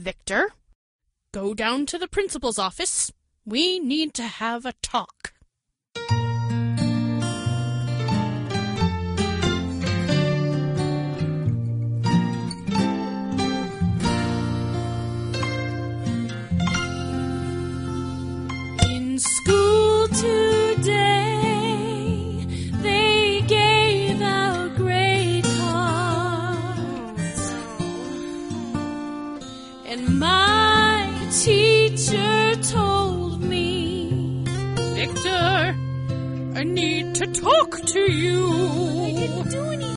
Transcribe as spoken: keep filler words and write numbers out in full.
Victor, go down to the principal's office. We need to have a talk. In school today, they gave out grade cards, and my teacher told me, Victor, I need to talk to you.